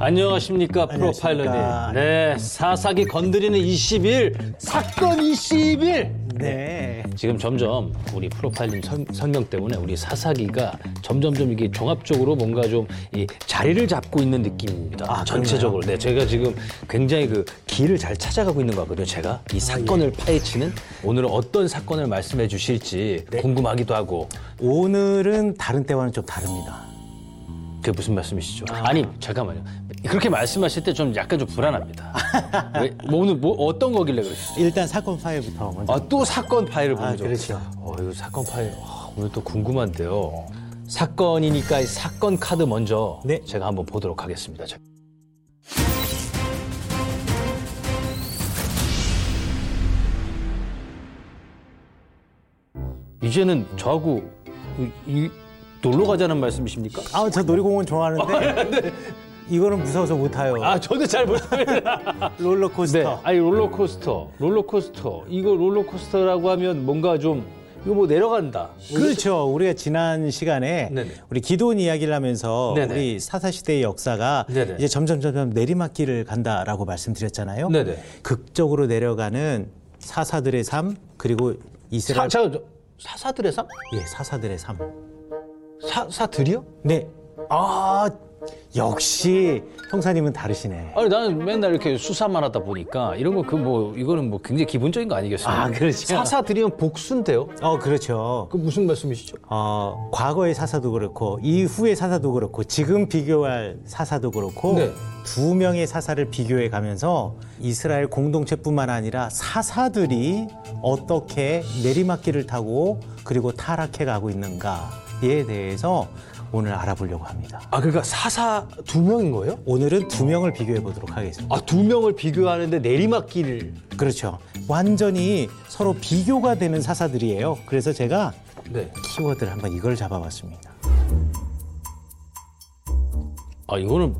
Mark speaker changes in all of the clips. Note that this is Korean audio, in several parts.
Speaker 1: 안녕하십니까, 프로파일러님. 네, 사사기 건드리는 20일, 사건 20일.
Speaker 2: 네.
Speaker 1: 지금 점점 우리 프로파일님 설명 때문에 우리 사사기가 점점점 이게 종합적으로 뭔가 좀 이 자리를 잡고 있는 느낌입니다.
Speaker 2: 아,
Speaker 1: 전체적으로. 네, 제가 지금 굉장히 그 길을 잘 찾아가고 있는 것 같거든요. 제가 이 사건을 파헤치는 오늘은 어떤 사건을 말씀해 주실지 궁금하기도 하고.
Speaker 2: 오늘은 다른 때와는 좀 다릅니다.
Speaker 1: 그게 무슨 말씀이시죠? 아니, 잠깐만요. 그렇게 말씀하실 때 좀 약간 좀 불안합니다. 왜? 오늘 어떤 거길래 그러시죠?
Speaker 2: 일단 사건 파일부터 먼저.
Speaker 1: 아, 또 사건 파일을 보죠.
Speaker 2: 그렇죠.
Speaker 1: 이거 사건 파일 오늘 또 궁금한데요. 사건이니까 이 사건 카드 먼저
Speaker 2: 네.
Speaker 1: 제가 한번 보도록 하겠습니다. 이제는 저하고 놀러 가자는 말씀이십니까?
Speaker 2: 아, 저 놀이공원 좋아하는데 이거는 무서워서 못 타요.
Speaker 1: 아, 저도 잘 못합니다.
Speaker 2: 롤러코스터.
Speaker 1: 네, 아니 롤러코스터. 이거 롤러코스터라고 하면 뭔가 좀 이거 뭐 내려간다.
Speaker 2: 그렇죠. 우리가 지난 시간에
Speaker 1: 네네.
Speaker 2: 우리 기도원 이야기를 하면서
Speaker 1: 네네.
Speaker 2: 우리 사사시대의 역사가
Speaker 1: 네네.
Speaker 2: 이제 점점 내리막길을 간다라고 말씀드렸잖아요.
Speaker 1: 네네.
Speaker 2: 극적으로 내려가는 사사들의 삶 그리고 이스라엘
Speaker 1: 사사들의 삶?
Speaker 2: 예, 사사들의 삶.
Speaker 1: 사들이요?
Speaker 2: 네. 아, 역시 형사님은 다르시네.
Speaker 1: 아니 나는 맨날 이렇게 수사만 하다 보니까 이런 거 이거는 뭐 굉장히 기본적인 거 아니겠습니까?
Speaker 2: 아, 그렇죠.
Speaker 1: 사사들이면 복수인데요?
Speaker 2: 그렇죠.
Speaker 1: 그 무슨 말씀이시죠?
Speaker 2: 과거의 사사도 그렇고 이후의 사사도 그렇고 지금 비교할 사사도 그렇고
Speaker 1: 네.
Speaker 2: 두 명의 사사를 비교해 가면서 이스라엘 공동체뿐만 아니라 사사들이 어떻게 내리막길을 타고 그리고 타락해 가고 있는가에 대해서 오늘 알아보려고 합니다.
Speaker 1: 아, 그러니까 사사 두 명인 거예요?
Speaker 2: 오늘은 두 명을 비교해 보도록 하겠습니다.
Speaker 1: 아, 두 명을 비교하는데 내리막길.
Speaker 2: 그렇죠. 완전히 서로 비교가 되는 사사들이에요. 그래서 제가
Speaker 1: 네.
Speaker 2: 키워드를 한번 이걸 잡아봤습니다.
Speaker 1: 아, 이거는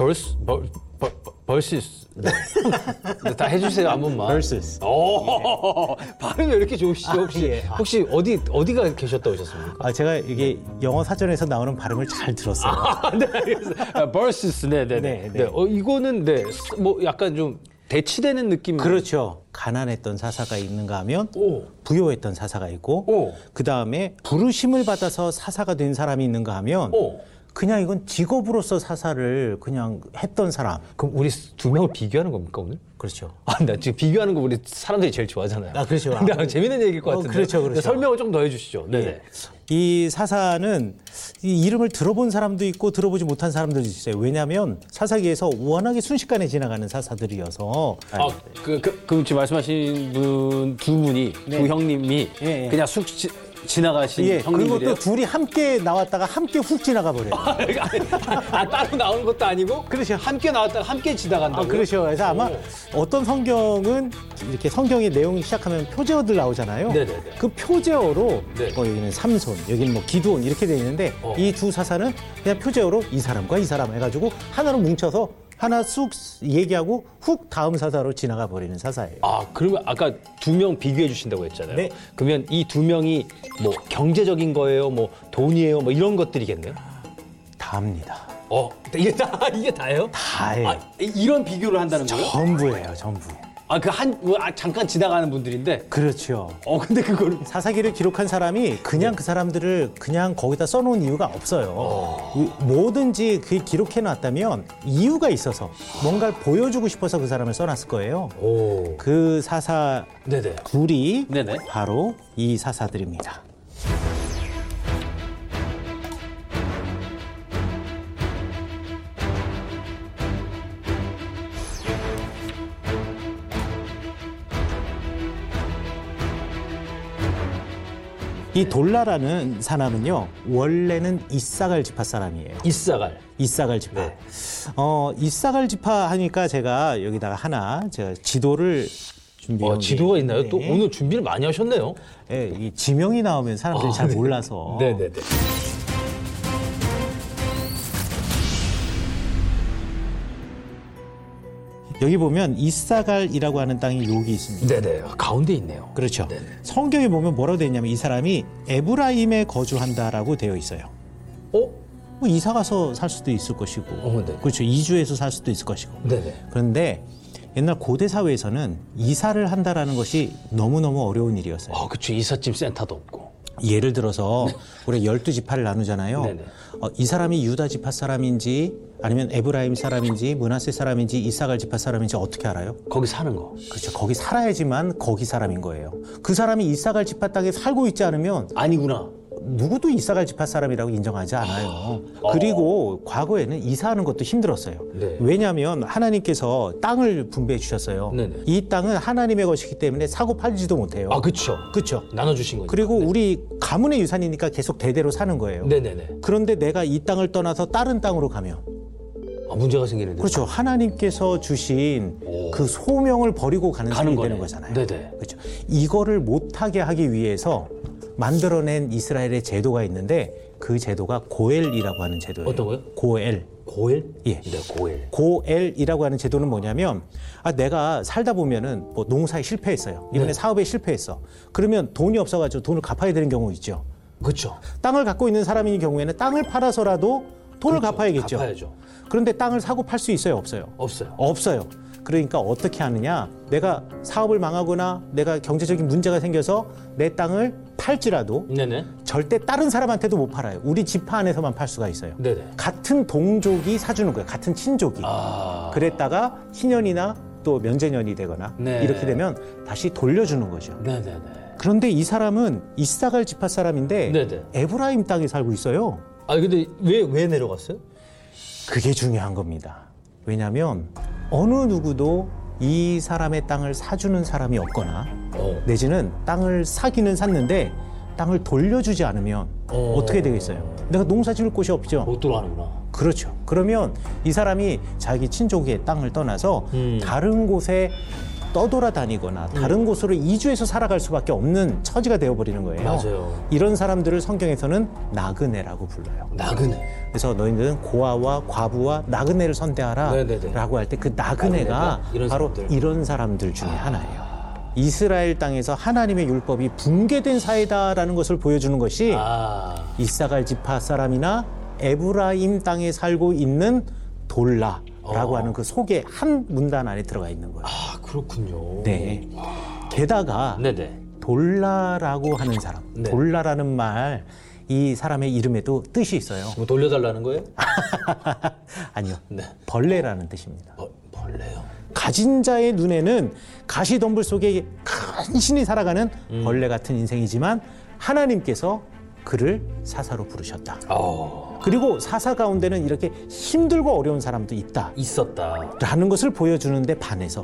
Speaker 1: 벌시스. 네. 다 해주세요, 한 번만.
Speaker 2: versus.
Speaker 1: 오, 발음이 왜 이렇게 좋으시죠? 혹시 어디가 계셨다 오셨습니까?
Speaker 2: 제가 이게 영어 사전에서 나오는 발음을 잘 들었어요.
Speaker 1: 네, 알겠어요. 벌시스, 네네네.
Speaker 2: 네.
Speaker 1: 이거는 뭐 약간 좀 대치되는 느낌.
Speaker 2: 그렇죠. 가난했던 사사가 있는가 하면 부요했던 사사가 있고 그 다음에 부르심을 받아서 사사가 된 사람이 있는가 하면 그냥 이건 직업으로서 사사를 그냥 했던 사람.
Speaker 1: 그럼 우리 두 명을 비교하는 겁니까 오늘?
Speaker 2: 그렇죠.
Speaker 1: 나 지금 비교하는 거 우리 사람들이 제일 좋아하잖아요.
Speaker 2: 그렇죠.
Speaker 1: 근데 재밌는 얘기일 것 같은데.
Speaker 2: 그렇죠.
Speaker 1: 설명을 좀 더 해주시죠. 네.
Speaker 2: 예. 이 사사는 이 이름을 들어본 사람도 있고 들어보지 못한 사람들도 있어요. 왜냐하면 사사기에서 워낙에 순식간에 지나가는 사사들이어서.
Speaker 1: 그 지금 말씀하신 두 분이 두 형님이 그냥 쑥 지나가신 형님들이에요?
Speaker 2: 그리고 또 둘이 함께 나왔다가 함께 훅 지나가 버려요.
Speaker 1: 따로 나오는 것도 아니고?
Speaker 2: 그렇죠.
Speaker 1: 함께 나왔다가 함께 지나간다고요?
Speaker 2: 그렇죠. 그래서 아마 어떤 성경은 이렇게 성경의 내용이 시작하면 표제어들 나오잖아요.
Speaker 1: 네네네.
Speaker 2: 그 표제어로
Speaker 1: 네.
Speaker 2: 여기는 삼손, 여기는 뭐 기드온 이렇게 돼 있는데 이 두 사사는 그냥 표제어로 이 사람과 이 사람 해가지고 하나로 뭉쳐서 하나 쑥 얘기하고 훅 다음 사사로 지나가 버리는 사사예요.
Speaker 1: 그러면 아까 두 명 비교해 주신다고 했잖아요.
Speaker 2: 네.
Speaker 1: 그러면 이 두 명이 뭐 경제적인 거예요, 뭐 돈이에요, 뭐 이런 것들이겠네요?
Speaker 2: 다입니다.
Speaker 1: 이게 다예요?
Speaker 2: 다예요.
Speaker 1: 이런 비교를 한다는 거예요?
Speaker 2: 전부예요, 전부.
Speaker 1: 잠깐 지나가는 분들인데.
Speaker 2: 그렇죠.
Speaker 1: 근데 그걸
Speaker 2: 사사기를 기록한 사람이 그냥 그 사람들을 그냥 거기다 써놓은 이유가 없어요. 뭐든지 그 기록해 놨다면 이유가 있어서 뭔가를 보여주고 싶어서 그 사람을 써놨을 거예요. 그 사사
Speaker 1: 네네.
Speaker 2: 둘이
Speaker 1: 네네.
Speaker 2: 바로 이 사사들입니다. 이 돌라라는 사람은요, 원래는 이사갈 지파 사람이에요. 이사갈 지파.
Speaker 1: 네.
Speaker 2: 이사갈 지파 하니까 제가 여기다가 하나 제가 지도를 준비해.
Speaker 1: 지도가 있나요? 또 오늘 준비를 많이 하셨네요.
Speaker 2: 네, 이 지명이 나오면 사람들이 잘 몰라서.
Speaker 1: 네네네.
Speaker 2: 여기 보면 이사갈이라고 하는 땅이 여기 있습니다.
Speaker 1: 네네. 가운데 있네요.
Speaker 2: 그렇죠.
Speaker 1: 네네.
Speaker 2: 성경에 보면 뭐라고 되어 있냐면 이 사람이 에브라임에 거주한다라고 되어 있어요. 뭐 이사 가서 살 수도 있을 것이고,
Speaker 1: 네.
Speaker 2: 그렇죠. 이주해서 살 수도 있을 것이고.
Speaker 1: 네네.
Speaker 2: 그런데 옛날 고대 사회에서는 이사를 한다라는 것이 너무너무 어려운 일이었어요.
Speaker 1: 그쵸. 이삿짐 센터도 없고.
Speaker 2: 예를 들어서 우리가 12지파를 나누잖아요.
Speaker 1: 네네.
Speaker 2: 이 사람이 유다 지파 사람인지 아니면 에브라임 사람인지 므낫세 사람인지 이사갈 지파 사람인지 어떻게 알아요?
Speaker 1: 거기 사는 거.
Speaker 2: 그렇죠. 거기 살아야지만 거기 사람인 거예요. 그 사람이 이사갈 지파 땅에 살고 있지 않으면
Speaker 1: 아니구나.
Speaker 2: 누구도 이사갈 지파 사람이라고 인정하지 않아요. 그리고 과거에는 이사하는 것도 힘들었어요.
Speaker 1: 네.
Speaker 2: 왜냐하면 하나님께서 땅을 분배해 주셨어요.
Speaker 1: 네네.
Speaker 2: 이 땅은 하나님의 것이기 때문에 사고 팔지도 못해요.
Speaker 1: 그쵸.
Speaker 2: 그렇죠.
Speaker 1: 나눠주신 거죠.
Speaker 2: 그리고 우리 가문의 유산이니까 계속 대대로 사는 거예요.
Speaker 1: 네네네.
Speaker 2: 그런데 내가 이 땅을 떠나서 다른 땅으로 가면
Speaker 1: 문제가 생기는데.
Speaker 2: 그렇죠. 하나님께서 주신 그 소명을 버리고 가는 셈이
Speaker 1: 거네.
Speaker 2: 되는 거잖아요.
Speaker 1: 네네.
Speaker 2: 그렇죠. 이거를 못하게 하기 위해서 만들어낸 이스라엘의 제도가 있는데 그 제도가 고엘이라고 하는 제도예요.
Speaker 1: 어떤 거요?
Speaker 2: 고엘.
Speaker 1: 고엘?
Speaker 2: 예.
Speaker 1: 네, 고엘.
Speaker 2: 고엘이라고 하는 제도는 뭐냐면 내가 살다 보면은 뭐 농사에 실패했어요. 이번에
Speaker 1: 네.
Speaker 2: 사업에 실패했어. 그러면 돈이 없어가지고 돈을 갚아야 되는 경우 있죠.
Speaker 1: 그렇죠.
Speaker 2: 땅을 갖고 있는 사람인 경우에는 땅을 팔아서라도 돈을 갚아야겠죠.
Speaker 1: 갚아야죠.
Speaker 2: 그런데 땅을 사고 팔 수 있어요, 없어요?
Speaker 1: 없어요.
Speaker 2: 없어요. 그러니까 어떻게 하느냐? 내가 사업을 망하거나 내가 경제적인 문제가 생겨서 내 땅을 팔지라도
Speaker 1: 네네.
Speaker 2: 절대 다른 사람한테도 못 팔아요. 우리 지파 안에서만 팔 수가 있어요.
Speaker 1: 네네.
Speaker 2: 같은 동족이 사주는 거예요. 같은 친족이. 그랬다가 희년이나 또 면제년이 되거나
Speaker 1: 네.
Speaker 2: 이렇게 되면 다시 돌려주는 거죠.
Speaker 1: 네네네.
Speaker 2: 그런데 이 사람은 이사갈 지파 사람인데
Speaker 1: 네네.
Speaker 2: 에브라임 땅에 살고 있어요.
Speaker 1: 근데 왜 내려갔어요?
Speaker 2: 그게 중요한 겁니다. 왜냐하면 어느 누구도 이 사람의 땅을 사주는 사람이 없거나 내지는 땅을 사기는 샀는데 땅을 돌려주지 않으면 어떻게 되겠어요? 내가 농사 지을 곳이 없죠.
Speaker 1: 못 들어가는구나.
Speaker 2: 그렇죠. 그러면 이 사람이 자기 친족의 땅을 떠나서 다른 곳에 떠돌아다니거나 다른 곳으로 이주해서 살아갈 수밖에 없는 처지가 되어버리는 거예요.
Speaker 1: 맞아요.
Speaker 2: 이런 사람들을 성경에서는 나그네라고 불러요.
Speaker 1: 나그네.
Speaker 2: 그래서 너희들은 고아와 과부와 나그네를 선대하라
Speaker 1: 네네네.
Speaker 2: 라고 할 때 그 나그네가
Speaker 1: 이런
Speaker 2: 바로
Speaker 1: 사람들.
Speaker 2: 이런 사람들 중에 하나예요. 이스라엘 땅에서 하나님의 율법이 붕괴된 사회다라는 것을 보여주는 것이 이사갈 지파 사람이나 에브라임 땅에 살고 있는 돌라라고 하는 그 속에 한 문단 안에 들어가 있는 거예요.
Speaker 1: 그렇군요.
Speaker 2: 네. 게다가
Speaker 1: 네네.
Speaker 2: 돌라라고 하는 사람,
Speaker 1: 네.
Speaker 2: 돌라라는 말, 이 사람의 이름에도 뜻이 있어요.
Speaker 1: 뭐 돌려달라는 거예요?
Speaker 2: 아니요.
Speaker 1: 네.
Speaker 2: 벌레라는 뜻입니다.
Speaker 1: 벌레요.
Speaker 2: 가진 자의 눈에는 가시덤불 속에 간신히 살아가는 벌레 같은 인생이지만 하나님께서 그를 사사로 부르셨다. 그리고 사사 가운데는 이렇게 힘들고 어려운 사람도 있다.
Speaker 1: 있었다.
Speaker 2: 라는 것을 보여주는데 반해서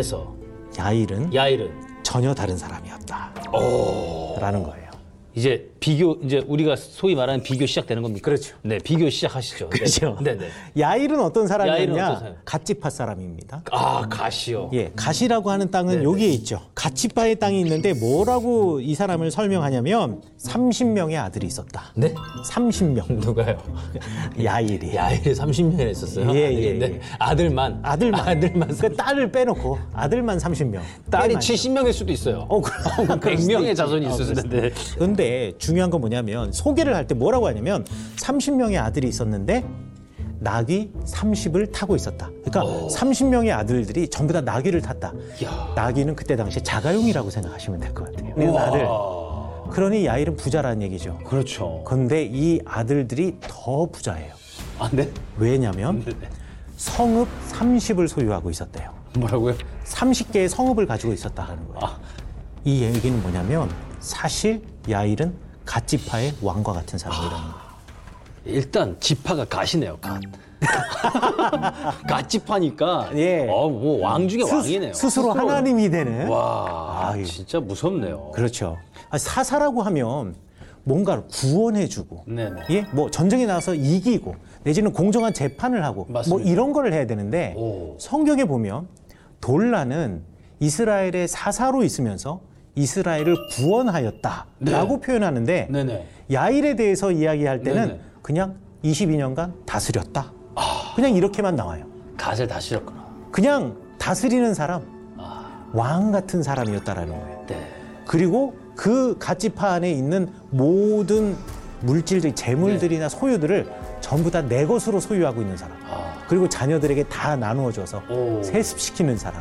Speaker 2: 야일은 전혀 다른 사람이었다. 라는 거예요.
Speaker 1: 이제 우리가 소위 말하는 비교 시작되는 겁니까?
Speaker 2: 그렇죠.
Speaker 1: 네, 비교 시작하시죠.
Speaker 2: 그렇죠.
Speaker 1: 네네.
Speaker 2: 야일은 어떤
Speaker 1: 야일은 어떤
Speaker 2: 사람이었냐?
Speaker 1: 사람?
Speaker 2: 갓지파 사람입니다.
Speaker 1: 가시요.
Speaker 2: 예, 갓이라고 하는 땅은 여기에 있죠. 갓지파의 땅이 있는데 뭐라고 이 사람을 설명하냐면 30명의 아들이 있었다.
Speaker 1: 네?
Speaker 2: 30명.
Speaker 1: 누가요?
Speaker 2: 야일이.
Speaker 1: 야일이 30명이나 있었어요?
Speaker 2: 예.
Speaker 1: 아들만.
Speaker 2: 그 딸을 빼놓고 아들만 30명.
Speaker 1: 딸이 70명일 수도 있어요.
Speaker 2: 그럼
Speaker 1: 100명의 자손이 있을 수도 있는데.
Speaker 2: 그런데 중요한 건 뭐냐면 소개를 할 때 뭐라고 하냐면 30명의 아들이 있었는데 나귀 30을 타고 있었다. 그러니까 30명의 아들들이 전부 다 나귀를 탔다. 나귀는 그때 당시에 자가용이라고 생각하시면 될 것 같아요. 네, 아들. 그러니 야일은 부자라는 얘기죠.
Speaker 1: 그렇죠.
Speaker 2: 그런데 이 아들들이 더 부자예요.
Speaker 1: 네?
Speaker 2: 왜냐면 성읍 30을 소유하고 있었대요.
Speaker 1: 뭐라고요?
Speaker 2: 30개의 성읍을 가지고 있었다는 거예요. 이 얘기는 뭐냐면 사실 야일은 갓지파의 왕과 같은 사람이라는 거예요.
Speaker 1: 일단 지파가 갓이네요. 갓지파니까
Speaker 2: 예.
Speaker 1: 뭐 왕 중에 왕이네요.
Speaker 2: 스스로 하나님이 되는.
Speaker 1: 와, 진짜 무섭네요.
Speaker 2: 그렇죠. 사사라고 하면 뭔가를 구원해주고,
Speaker 1: 네네.
Speaker 2: 예, 뭐 전쟁에 나가서 이기고, 내지는 공정한 재판을 하고,
Speaker 1: 맞습니다.
Speaker 2: 뭐 이런 거를 해야 되는데 성경에 보면 돌라는 이스라엘의 사사로 있으면서 이스라엘을 구원하였다라고 표현하는데
Speaker 1: 네네.
Speaker 2: 야일에 대해서 이야기할 때는
Speaker 1: 네네.
Speaker 2: 그냥 22년간 다스렸다. 그냥 이렇게만 나와요.
Speaker 1: 갓을 다스렸구나.
Speaker 2: 그냥 다스리는 사람, 왕 같은 사람이었다라는 거예요.
Speaker 1: 네.
Speaker 2: 그리고 그 갓지파 안에 있는 모든 물질들, 재물들이나 소유들을 전부 다 내 것으로 소유하고 있는 사람. 그리고 자녀들에게 다 나누어줘서 세습시키는 사람.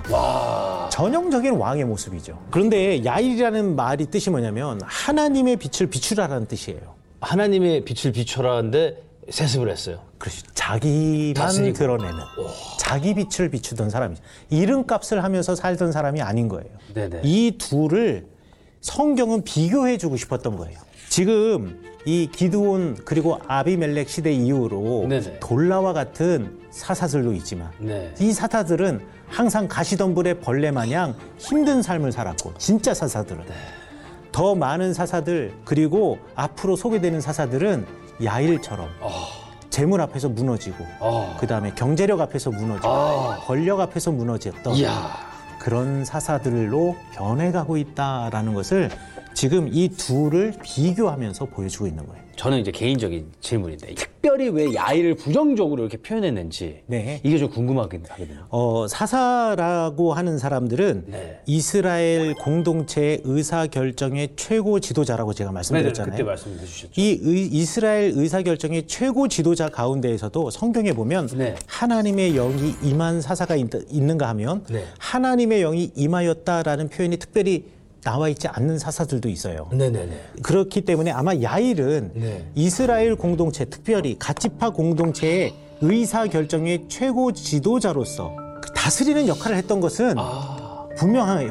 Speaker 2: 전형적인 왕의 모습이죠. 그런데 야일이라는 말이 뜻이 뭐냐면 하나님의 빛을 비추라라는 뜻이에요.
Speaker 1: 하나님의 빛을 비춰라는데 세습을 했어요.
Speaker 2: 그렇죠. 자기만
Speaker 1: 다스리고.
Speaker 2: 드러내는 자기 빛을 비추던 사람이죠. 이름값을 하면서 살던 사람이 아닌 거예요.
Speaker 1: 네네.
Speaker 2: 이 둘을 성경은 비교해주고 싶었던 거예요. 지금 이 기드온 그리고 아비멜렉 시대 이후로
Speaker 1: 네네.
Speaker 2: 돌라와 같은 사사들도 있지만
Speaker 1: 네.
Speaker 2: 이 사사들은 항상 가시덤불의 벌레 마냥 힘든 삶을 살았고 진짜 사사들은 더 많은 사사들 그리고 앞으로 소개되는 사사들은 야일처럼 재물 앞에서 무너지고 그다음에 경제력 앞에서 무너지고 권력 앞에서 무너졌던
Speaker 1: 이야.
Speaker 2: 그런 사사들로 변해가고 있다라는 것을 지금 이 둘을 비교하면서 보여주고 있는 거예요.
Speaker 1: 저는 이제 개인적인 질문인데 특별히 왜 야일을 부정적으로 이렇게 표현했는지
Speaker 2: 네.
Speaker 1: 이게 좀 궁금하긴 하거든요.
Speaker 2: 사사라고 하는 사람들은
Speaker 1: 네.
Speaker 2: 이스라엘 공동체의 의사결정의 최고 지도자라고 제가 말씀드렸잖아요.
Speaker 1: 그때 말씀해 주셨죠.
Speaker 2: 이 이스라엘 의사결정의 최고 지도자 가운데에서도 성경에 보면
Speaker 1: 네.
Speaker 2: 하나님의 영이 임한 사사가 있는가 하면
Speaker 1: 네.
Speaker 2: 하나님의 영이 임하였다라는 표현이 특별히 나와 있지 않는 사사들도 있어요.
Speaker 1: 네네네.
Speaker 2: 그렇기 때문에 아마 야일은
Speaker 1: 네.
Speaker 2: 이스라엘 공동체, 특별히 갓지파 공동체의 의사결정의 최고 지도자로서 그 다스리는 역할을 했던 것은 분명해요.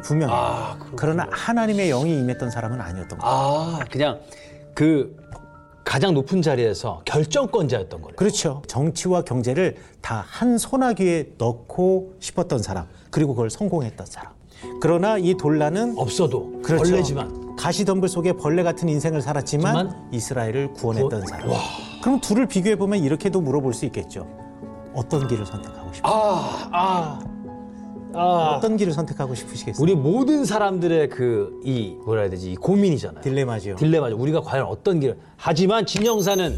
Speaker 2: 그러나 하나님의 영이 임했던 사람은 아니었던 거예요.
Speaker 1: 그냥 그 가장 높은 자리에서 결정권자였던 거예요.
Speaker 2: 그렇죠. 정치와 경제를 다 한 소나기에 넣고 싶었던 사람, 그리고 그걸 성공했던 사람. 그러나 이 돌라는
Speaker 1: 없어도
Speaker 2: 그렇죠.
Speaker 1: 벌레지만
Speaker 2: 가시덤불 속에 벌레 같은 인생을 살았지만 이스라엘을 구원했던 사람. 그럼 둘을 비교해 보면 이렇게도 물어볼 수 있겠죠. 어떤 길을 선택하고 싶으세요? 어떤 길을 선택하고 싶으시겠어요?
Speaker 1: 우리 모든 사람들의 그 이 뭐라 해야 되지 이 고민이잖아요.
Speaker 2: 딜레마죠.
Speaker 1: 딜레마죠. 우리가 과연 어떤 길을 하지만 진영사는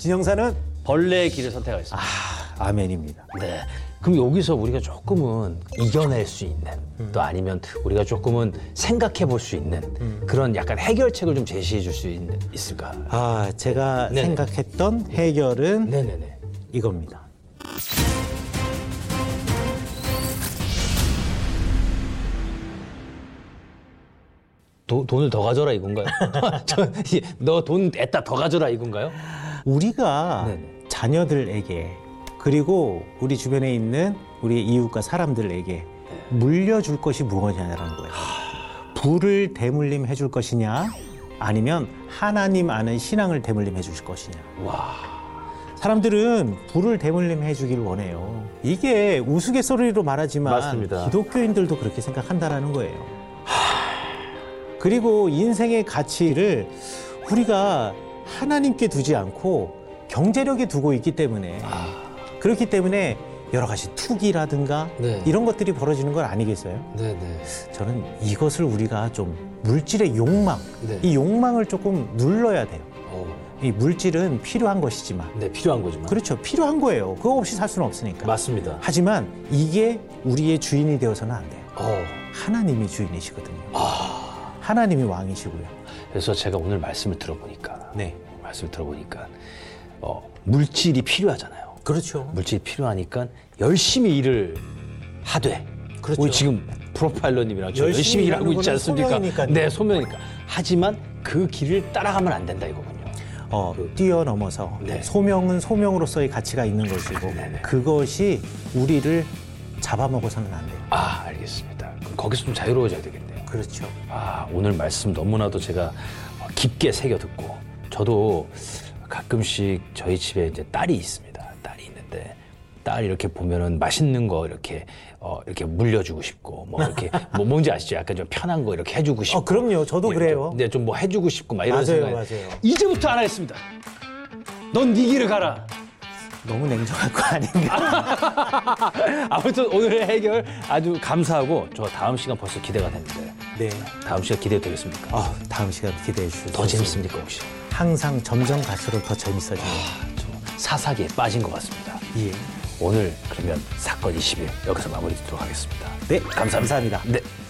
Speaker 1: 벌레의 길을 선택하겠습니다.
Speaker 2: 아멘입니다.
Speaker 1: 네. 그럼 여기서 우리가 조금은 이겨낼 수 있는 또 아니면 우리가 조금은 생각해 볼 수 있는 그런 약간 해결책을 좀 제시해 줄 수 있을까?
Speaker 2: 제가
Speaker 1: 네네.
Speaker 2: 생각했던 해결은
Speaker 1: 네네네.
Speaker 2: 이겁니다.
Speaker 1: 돈을 더 가져라 이건가요? 너 돈 냈다 더 가져라 이건가요?
Speaker 2: 우리가
Speaker 1: 네네.
Speaker 2: 자녀들에게 그리고 우리 주변에 있는 우리 이웃과 사람들에게 물려줄 것이 무엇이냐라는 거예요. 부를 대물림 해줄 것이냐 아니면 하나님 아는 신앙을 대물림 해줄 것이냐. 사람들은 부를 대물림 해주길 원해요. 이게 우스갯소리로 말하지만
Speaker 1: 맞습니다.
Speaker 2: 기독교인들도 그렇게 생각한다라는 거예요. 그리고 인생의 가치를 우리가 하나님께 두지 않고 경제력에 두고 있기 때문에 그렇기 때문에 여러 가지 투기라든가
Speaker 1: 네.
Speaker 2: 이런 것들이 벌어지는 건 아니겠어요?
Speaker 1: 네네.
Speaker 2: 저는 이것을 우리가 좀 물질의 욕망,
Speaker 1: 네.
Speaker 2: 이 욕망을 조금 눌러야 돼요. 이 물질은 필요한 것이지만
Speaker 1: 네 필요한 거지만.
Speaker 2: 그렇죠. 필요한 거예요. 그거 없이 살 수는 없으니까.
Speaker 1: 맞습니다.
Speaker 2: 하지만 이게 우리의 주인이 되어서는 안 돼요.
Speaker 1: 어.
Speaker 2: 하나님이 주인이시거든요. 하나님이 왕이시고요.
Speaker 1: 그래서 제가 오늘 말씀을 들어보니까 물질이 필요하잖아요.
Speaker 2: 그렇죠.
Speaker 1: 물질이 필요하니까 열심히 일을 하되
Speaker 2: 그렇죠.
Speaker 1: 우리 지금 프로파일러님이랑 저
Speaker 2: 열심히
Speaker 1: 열심히 일하고
Speaker 2: 일하는
Speaker 1: 있지
Speaker 2: 거는
Speaker 1: 않습니까?
Speaker 2: 소명이니까요.
Speaker 1: 네, 소명이니까. 하지만 그 길을 따라가면 안 된다 이거군요.
Speaker 2: 뛰어넘어서
Speaker 1: 네.
Speaker 2: 소명은 소명으로서의 가치가 있는 것이고
Speaker 1: 네네.
Speaker 2: 그것이 우리를 잡아먹어서는 안 돼요.
Speaker 1: 알겠습니다. 그럼 거기서 좀 자유로워져야 되겠네요.
Speaker 2: 그렇죠.
Speaker 1: 오늘 말씀 너무나도 제가 깊게 새겨 듣고 저도 가끔씩 저희 집에 이제 딸이 있습니다. 딸이 있는데 딸 이렇게 보면은 맛있는 거 이렇게 물려주고 싶고 뭐 이렇게 뭐 뭔지 아시죠? 약간 좀 편한 거 이렇게 해주고 싶고.
Speaker 2: 그럼요. 저도
Speaker 1: 뭐 이렇게,
Speaker 2: 그래요.
Speaker 1: 네, 좀 뭐 해주고 싶고 막 이런
Speaker 2: 맞아요,
Speaker 1: 생각.
Speaker 2: 맞아요.
Speaker 1: 이제부터 안 하겠습니다. 넌 네 길을 가라.
Speaker 2: 너무 냉정할 거 아닌가?
Speaker 1: 아무튼 오늘의 해결 아주 감사하고 저 다음 시간 벌써 기대가 되는데
Speaker 2: 네.
Speaker 1: 다음 시간 기대도 되겠습니까?
Speaker 2: 다음 시간 기대해 주세요.
Speaker 1: 더 재밌습니까 혹시?
Speaker 2: 항상 점점 갈수록 더 재밌어져요.
Speaker 1: 저 사사기에 빠진 것 같습니다.
Speaker 2: 예.
Speaker 1: 오늘 그러면 사건 20일 여기서 마무리 짓도록 하겠습니다.
Speaker 2: 네.
Speaker 1: 감사합니다.
Speaker 2: 감사합니다.
Speaker 1: 네.